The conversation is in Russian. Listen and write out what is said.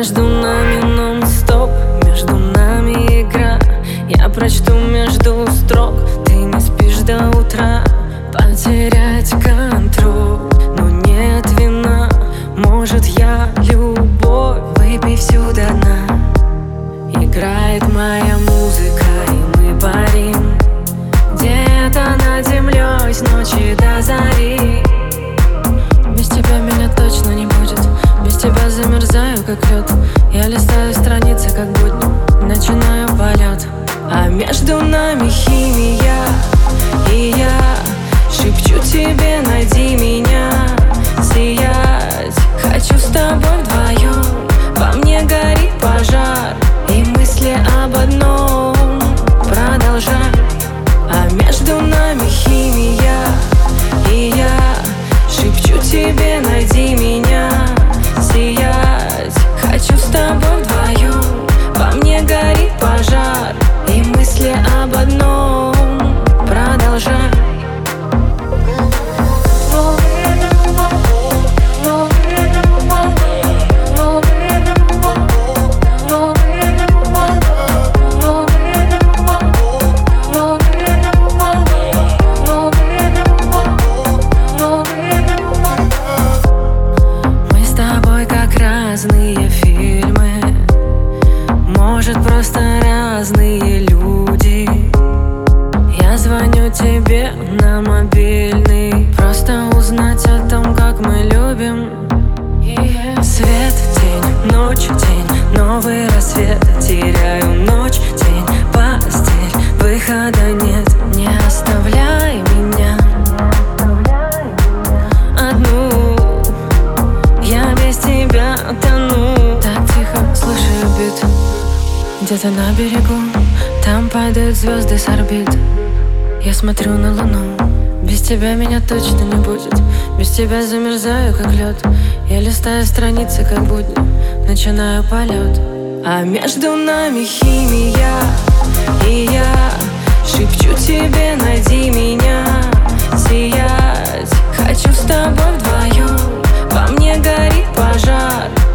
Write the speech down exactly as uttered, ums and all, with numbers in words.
между нами нон-стоп, между нами игра. Я прочту между строк, ты не спишь до утра. Потерять контроль, но нет вина. Может, я любовь, выпей всю до дна. Играет моя музыка, и мы парим где-то над землей с ночи до зари. Без тебя меня точно не будет, без тебя замерзаю, как лед. Я листаю страницы, как будни, начинаю полет. А между нами химия, и я шепчу тебе: найди меня. Сиять хочу с тобой вдвоем, во мне горит пожар, и мысли об одном продолжай. А между нами химия, и я шепчу тебе: найди меня. Сиять хочу с тобой вдвоем, во мне горит пожар, и мысли об одном продолжай. Разные фильмы, может, просто разные люди. Я звоню тебе на мобильный, просто узнать о том, как мы любим. Свет, тень, ночь, тень, новый рассвет. Теряю ночь, день, постель, выхода нет. Не оставляй меня одну, я без тебя тону. Так тихо, слышу бит где-то на берегу, там падают звезды с орбит. Я смотрю на луну, без тебя меня точно не будет. Без тебя замерзаю, как лед. Я листаю страницы, как будни, начинаю полет. А между нами химия, и я шепчу тебе: найди меня. Сиять хочу с тобой вдвоем, во мне горит пожар,